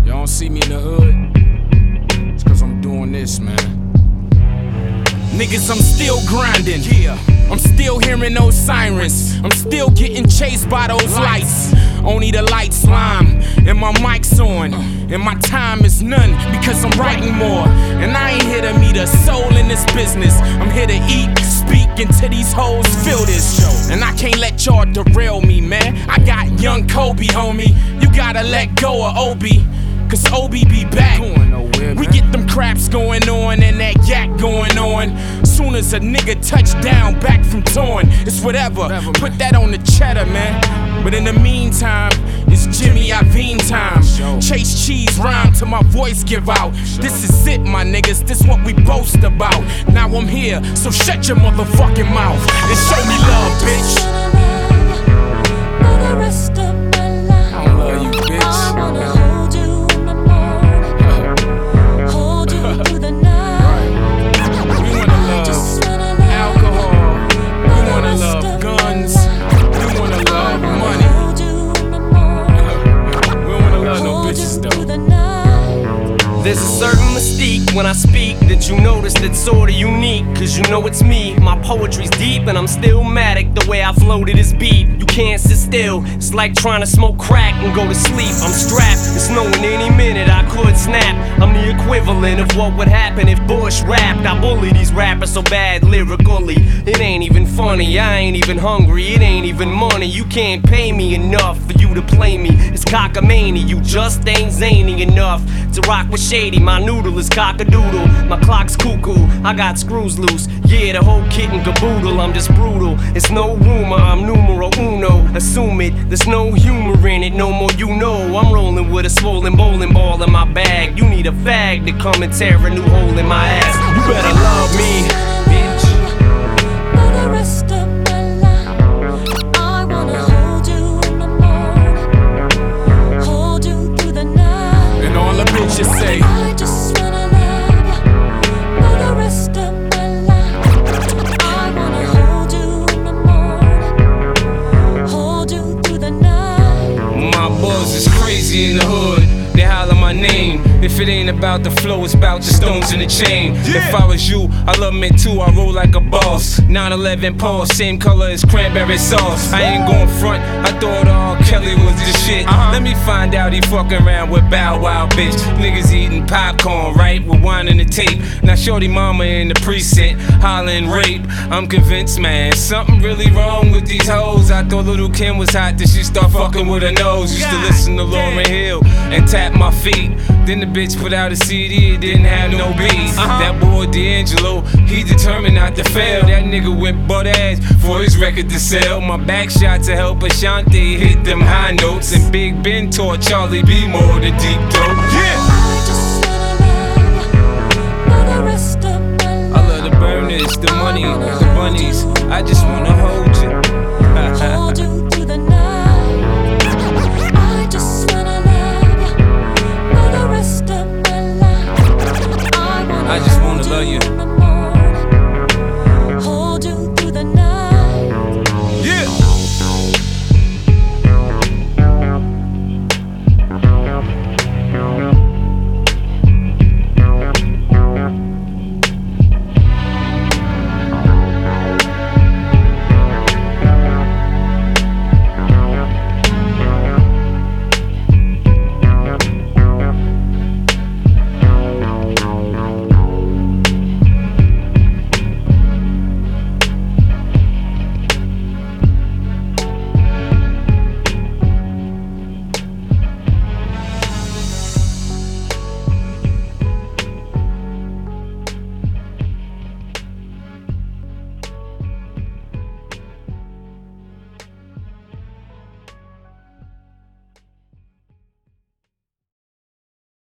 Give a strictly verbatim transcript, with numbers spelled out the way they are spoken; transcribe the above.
Y'all don't see me in the hood, it's cause I'm doing this, man. Niggas, I'm still grinding. Yeah. I'm still hearing those sirens. I'm still getting chased by those lights. Only the lights lime, and my mic's on, and my time is none because I'm writing more. And I ain't here to meet a soul in this business. I'm here to eat, speak, until these hoes feel this. And I can't let y'all derail me, man. I got young Kobe, homie. You gotta let go of Obi, cause Obi be back. We get them craps going on and that yak going on. Soon as a nigga touch down back from torn, it's whatever, put that on the cheddar, man. But in the meantime, it's Jimmy Iovine time. Chase cheese rhyme till my voice give out. This is it, my niggas, this what we boast about. Now I'm here, so shut your motherfucking mouth and show me love, bitch. I don't love you, bitch. There's a certain mystique when I speak that you notice that's sorta unique. Cause you know it's me, my poetry's deep and I'm still matic the way I flow to this beat. You can't sit still, it's like trying to smoke crack and go to sleep. I'm strapped, it's knowing any minute I could snap. I'm the equivalent of what would happen if Bush rapped. I bully these rappers so bad lyrically, it ain't even funny, I ain't even hungry, it ain't even money. You can't pay me enough for you to play me. It's cockamania, you just ain't zany enough to rock with shady. My noodle is cockadoodle, my clock's cuckoo, I got screws loose. Yeah, the whole kit and caboodle, I'm just brutal. It's no rumor, I'm numero uno. Assume it, there's no humor in it, no more you know. I'm rolling with a swollen bowling ball in my bag. You need a fag to come and tear a new hole in my ass. You better love me, bitch. For the rest of my life, I wanna hold you in the morning, hold you through the night. And all the bitches say, I just wanna love you for the rest of my life. I wanna hold you in the morning, hold you through the night. my buzz is crazy in the hood. They holler my name. If it ain't about the flow, it's about the stones in the chain. Yeah. If I was you, I love men too, I roll like a boss. nine eleven Pulse, same color as cranberry sauce. I ain't gon' front, I thought R. Kelly was the shit. Uh-huh. Let me find out he fucking around with Bow Wow, bitch. Niggas eating popcorn, right, with wine in the tape. Now shorty mama in the precinct, hollering rape. I'm convinced, man, something really wrong with these hoes. I thought Little Kim was hot, then she start fucking with her nose. Used to listen to Lauryn Hill and tap my feet. Then the bitch put out a C D, it didn't have no beats. Uh-huh. That boy D'Angelo, he determined not to fail. That nigga went butt ass for his record to sell. My back shot to help Ashanti hit them high notes. And Big Ben taught Charlie B more than deep throat. Yeah! I just wanna love you for the rest of my life. I love the burners, the money, the bunnies. I just wanna hold you. Hold you